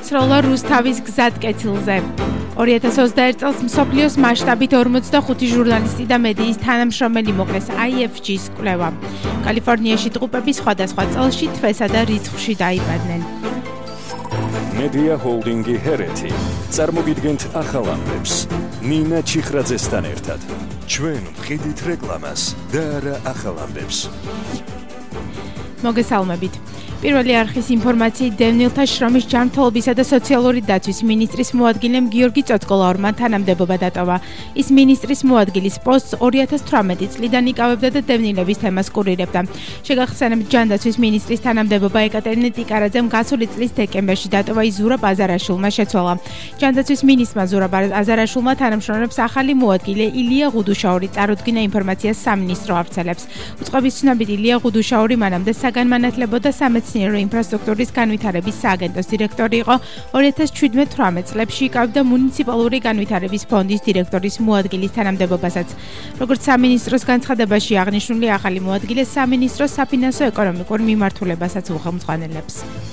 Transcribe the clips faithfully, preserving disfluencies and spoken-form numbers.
სროლა რუსთავის გზად კეთილზე. ორი ათას ოცდაერთი წელს მსოფლიოს მასშტაბით ორმოცდახუთი ჟურნალისტი და მედიის თანამშრომელი მოკლეს აი ეფ ჯის კვლევა. კალიფორნიაში ტყუპები სხვადასხვა წელში თვესა და რიცხვში დაიბადნენ. მედია ჰოლდინგი ჰერეთი წარმოგიდგენთ ახალ ამბებს ნინა ჩიხრაძესთან ერთად. ჩვენ ვყიდით რეკლამას და არა ახალ ამბებს. მოგესალმებით. პირველი არხის ინფორმაციით დევნილთა შრომის ჯანმრთელობისა და სოციალური დაცვის მინისტრის მოადგილემ გიორგი წოწკოლაურმა თანამდებობა დატოვა. ის მინისტრის მოადგილის პოსტს ორი ათას თვრამეტი წლიდან იკავებდა და დევნილების თემას კურირებდა. შეგახსენებთ, ჯანდაცვის მინისტრის თანამდებობა ეკატერინე ტიკარაძემ გასული წლის დეკემბერში დატოვა ის ზურაბ აზარაშვილმა შეცვალა. ჯანდაცვის მინისტრმა ზურაბ აზარაშვილმა თანამშრომლებს ახალი მოადგილე ილია ღუდუშაური წარუდგინა ინფორმაციას სამინისტრო ავრცელებს. უწყების ცნობით ილია ღუდუშაური მანამდე საგანმანათლებლო და სამეცნიერო ინფრასტრუქტურის განვითარების სააგენტოს დირექტორი იყო. ორი ათას ჩვიდმეტ თვრამეტ წლებში იკავებდა მუნიციპალური განვითარების ფონდის დირექტორის მოადგილის თანამდებობასაც. როგორც სამინისტროს განცხადებაში აღნიშნული, ახალი მოადგილე სამინისტროს საფინანსო ეკონომიკურ მიმართულებასაც უხელმძღვანელებს.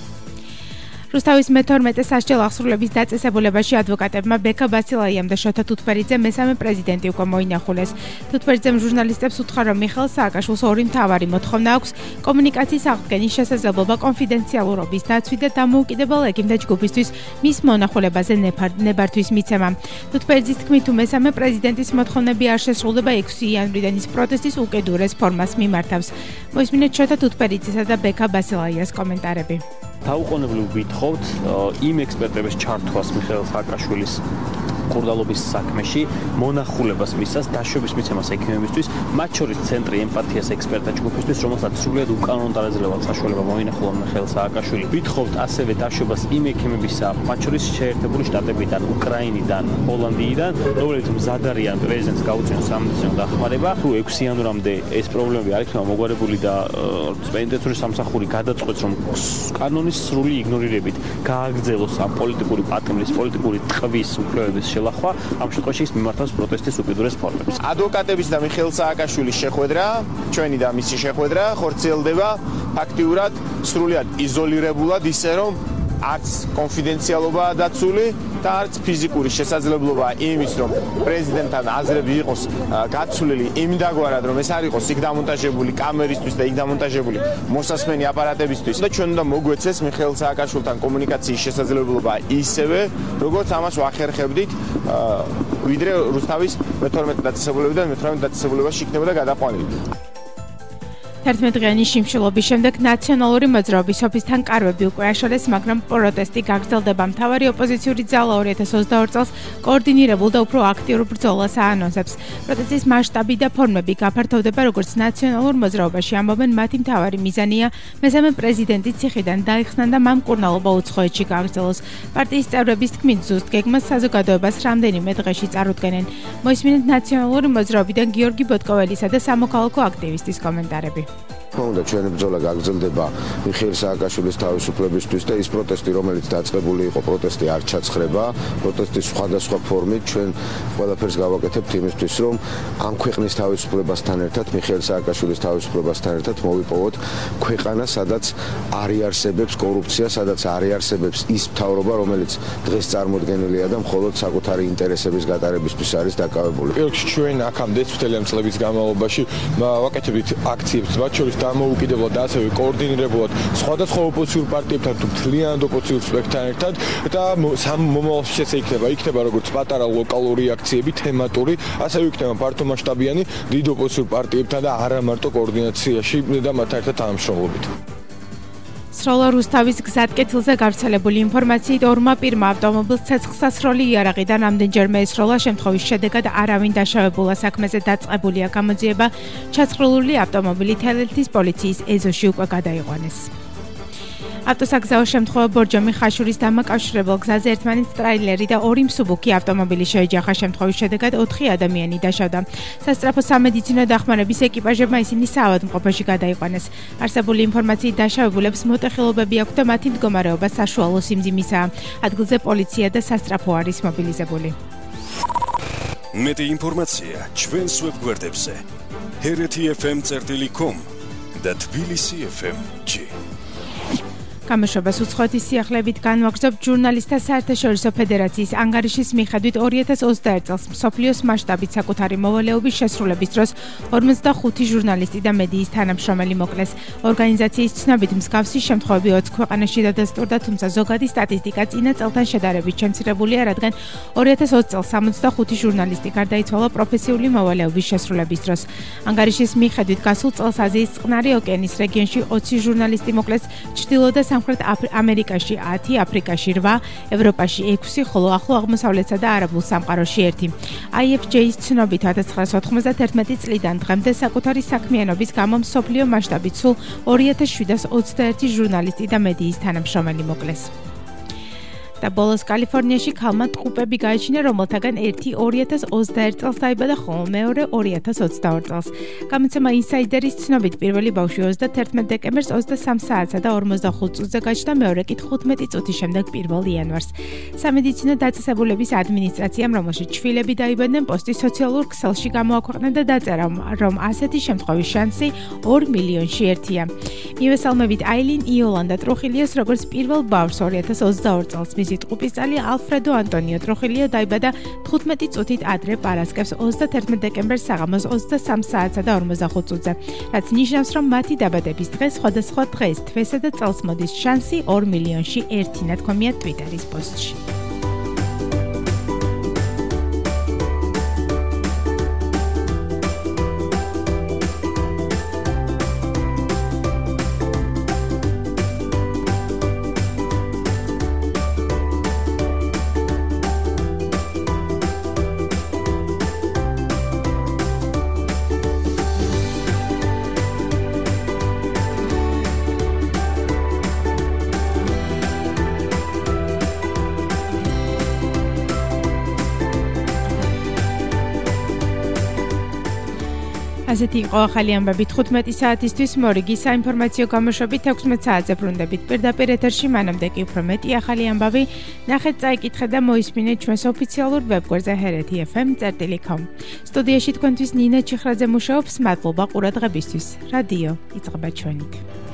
რუსთავის მეთორმეტე სასჯელ აღსრულების დაწესებულებაში ადვოკატებმა ბექა ბასილაიამ და შოთა თუთფერიძემ მესამე პრეზიდენტი უკვე მოინახულეს. თუთფერიძემ ჟურნალისტებს უთხრა, რომ მიხეილ სააკაშვილს ორი მთავარი მოთხოვნა აქვს: კომუნიკაციის აღდგენის შესაძლებლობა, კონფიდენციალურობის დაცვი და დამოუკიდებელ ექიმთა ჯგუფისთვის მის მონახულებაზე ნებართვის მიცემა. თუთფერიძის თქმით, თუ მესამე პრეზიდენტის მოთხოვნები არ შესრულდება, ექვსი იანვრიდან ის პროტესტის უკიდურეს ფორმას მიმართავს. მოისმინეთ შოთა თუთფერიძისა და ბექა ბასილაიას კომენტარები. დაუყოვნებლივ ვითხოვთ იმ ექსპერტების ჩართვას მიხეილ სააკაშვილის კურდალობის საქმეში, მონახულებას მისას, დაშვების მიცემას ექიმებისთვის, მათ შორის ცენტრი ემპათიას ექსპერტთა ჯგუფისთვის, რომელსაც სრულიად უკანონო დარაძლევად საშუალება მოინახულა მიხეილ სააკაშვილი. ვითხოვთ ასევე დაშვებას იმ ექიმებისა, მათ შორის შეერთებული შტატებიდან, უკრაინიდან, ჰოლანდიიდან, რომლებიც მზად არიან პრეზიდენტს გაუწიონ სამედიცინო დახმარება. თუ ექვსი იანვრამდე ეს პრობლემები არ იქნება მოგვარებული და პენიტენციური სამსახური გადაწყვეტს, რომ კანონის სრული იგნორირებით გააგრძელოს ამ პოლიტიკური პატიმრის, პოლიტიკური ტყვის უფლებების შელახვა, ამ შემთხვევაში ის მიმართავს პროტესტის უკიდურეს ფორმებს. ადვოკატების და მიხეილ სააკაშვილის შეხვედრა, ჩვენი და მისი შეხვედრა ხორციელდება ფაქტიურად სრულიად იზოლირებულად, ისე რომ არც კონფიდენციალობაა დაცული და არც ფიზიკური შესაძლებლობა იმის, რომ პრეზიდენტთან აზრები იყოს გაცვლილი იმდაგვარად, რომ ეს არ იყოს იქ დამონტაჟებული კამერისთვის და იქ დამონტაჟებული მოსასმენი აპარატებისთვის და ჩვენ უნდა მოგვეცეს მიხეილ სააკაშვილთან კომუნიკაციის შესაძლებლობა ისევე, როგორც ამას ვახერხებდით, ვიდრე რუსთავის მეთორმეტე დაწესებულებიდან მეთორმეტე დაწესებულებაში იქნებოდა გადაყვანილი. ერთმეტდღიანი შიმშილობის შემდეგ ნაციონალური მოძრაობის ოფისთან კარვები უკვე აშორეს, მაგრამ პროტესტი გაგრძელდება. მთავარი ოპოზიციური ძალა ორი ათას ოცდაორ წელს კოორდინირებულ და უფრო აქტიურ ბრძოლას აანონსებს. პროტესტის მასშტაბი და ფორმები გაფართოვდება, როგორც ნაციონალურ მოძრაობაში ამბობენ, მათი მთავარი მიზანია მესამე პრეზიდენტი ციხიდან დაიხსნან და მან მკურნალობა უცხოეთში გააგრძელოს. პარტიის წევრების თქმით, ზუსტ გეგმას საზოგადოებას რამდენიმე დღეში წარუდგენენ. მოისმინეთ ნაციონალური მოძრაობიდან გიორგი ბოტკოველისა და სამოქალაქო აქტივისტის კომენტარები. თქმა ჩვენი ბრძოლა გაგრძელდება მიხეილ სააკაშვილის თავისუფლებისთვის და ის პროტესტი, რომელიც დაწყებული იყო, პროტესტი არ ჩაცხრება. პროტესტის სხვადასხვა ფორმით ჩვენ ყველაფერს გავაკეთებთ იმისთვის, რომ ამ ქვეყნის თავისუფლებასთან ერთად, მიხეილ სააკაშვილის თავისუფლებასთან ერთად მოვიპოვოთ ქვეყანა, სადაც არ იარსებებს კორუფცია, სადაც არ იარსებებს ის მთავრობა, რომელიც დღეს წარმოდგენილია და მხოლოდ საკუთარი ინტერესების გატარებისთვის არის დაკავებული. პირველში ჩვენ აქამდე წელი წლების განმავლობაში ვაკეთებთ აქციებს, მათ შორის დამოუკიდებლად და ასევე კოორდინირებულად სხვადასხვა ოპოზიციურ პარტიებთან თუ მთლიანად ოპოზიციურ სპექტრთან ერთად და მომავალში ესე იქნება, იქნება როგორც პატარა ლოკალური აქციები, თემატური, ასევე იქნება ფართომასშტაბიანი დიდ ოპოზიციურ პარტიებთან და არა მარტო კოორდინაციაში და მათთან ერთად თანამშრომლობით. სროლა რუსთავის გზად კეთილზე გავრცელებული ინფორმაციით ორმა პირმა ავტომობილს ცეცხლსასროლი იარაღიდან ამდენჯერმე ესროლა, შემთხვევის შედეგად არავინ დაშავებულა. საქმეზე დაწყებულია გამოძიება, ჩაცხრილული ავტომობილი თელეთის პოლიციის ეზოში უკვე გადაიყვანეს. ავტოსაგზაო შემთხვევა ბორჯომი ხაშურის დამაკავშირებელ გზაზე ერთმანეთს ტრაილერი და ორი მსუბუქი ავტომობილი შეეჯახა. შემთხვევის შედეგად ოთხი ადამიანი დაშავდა. სასწრაფო სამედიცინო დახმარების ეკიპაჟებმა ისინი საავადმყოფოში გადაიყვანეს. არსებული ინფორმაციით დაშავებულებს მოტეხილობები აქვთ და მათი მდგომარეობა საშუალო სიმძიმისაა. ადგილზე პოლიცია და სასწრაფო არის მობილიზებული. მეტი ინფორმაცია ჩვენს ვებგვერდებზე ჰერეთი ეფ ემ წერტილი კომ და თბილისი ეფ ემ ჯი. გამოშვებას უცხოეთის სიახლეებით განვაგრძობთ ჟურნალისტთა საერთაშორისო ფედერაციის ანგარიშის მიხედვით ორი ათას ოცდაერთ წელს მსოფლიოს მასშტაბით საკუთარი მოვალეობის შესრულების დროს ორმოცდახუთი ჟურნალისტი და მედიის თანამშრომელი მოკლეს. ორგანიზაციის ცნობით მსგავსი შემთხვევები ოც ქვეყანაში დადასტურდა, თუმცა ზოგადი სტატისტიკა წინა წელთან შედარებით შემცირებულია, რადგან ორი ათას ოცი წელს სამოცდახუთი ჟურნალისტი გარდაიცვალა პროფესიული მოვალეობის შესრულების დროს. ანგარიშის მიხედვით გასულ წელს აზიის წყნარი ოკეანის რეგიონში ოცი ჟურნალისტი მოკლეს, ჩრდილო და სამხრეთ ამერიკაში ათი, აფრიკაში რვა, ევროპაში ექვსი, ხოლო ახლო აღმოსავლეთსა და არაბულ სამყაროში ერთი. აი ეფ ჯეის ცნობით ათას ცხრაასა ოთხმოცდაერთმეტი წლიდან დღემდე საკუთარი საქმიანობის გამო მსოფლიო მასშტაბით სულ ორი ათას შვიდას ოცდაერთი ჟურნალისტი და მედიის თანამშრომელი მოკლეს. და ბოლოს კალიფორნიაში ქალმა ტყუპები გააჩინა, რომელთაგან ერთი ორი ათას ოცდაერთ წელს დაიბადა, ხოლო მეორე ორი ათას ოცდაორი წელს. გამოცემა ინსაიდერის ცნობით პირველი ბავშვი ოცდათერთმეტ დეკემბერს ოცდასამ საათსა და ორმოცდახუთ წუთზე გაჩნდა, მეორე კი თხუთმეტი წუთის შემდეგ პირველ იანვარს. სამედიცინო დაწესებულების ადმინისტრაციამ, რომელშიც შვილები დაიბადნენ, პოსტი სოციალურ ქსელში გამოაქვეყნა და დაწერა, რომ ასეთი შემთხვევის შანსი ორ მილიონში ერთია. მივესალმებით აილინ იოლანდა ტრუხილიოს, როგორც პირველ ბავშვს ორი ათას ოცდაორი წელს. მისი ტყუპისცალი ალფრედო ანტონიო ტრუხილიო დაიბადა თხუთმეტი წუთით ადრე პარასკევს ოცდათერთმეტ დეკემბერს საღამოს ოცდასამ საათსა და ორმოცდახუთ წუთზე, რაც ნიშნავს, რომ მათი დაბადების დღე სხვადასხვა დღეს, თვესა და წელს მოდის შანსი ორ მილიონში ერთი, ნათქვამია ტვიტერის პოსტში. ასეთი იყო ახალი ამბები თხუთმეტი საათისთვის, მორიგი საინფორმაციო გამოშვებით ექვსმეტ საათზე ბრუნდებით. პირდაპირ ეთერში მანამდე კი უფრო მეტი ახალი ამბავი ნახეთ, წაიკითხეთ და მოისმინეთ ჩვენს ოფიციალურ ვებგვერდზე ჰერეთი ეფ ემ წერტილი კომ. სტუდიაში თქვენთვის ნინა ჩიხრაძე მუშაობს, მადლობა ყურადღებისთვის. რადიო იწყება ჩვენით.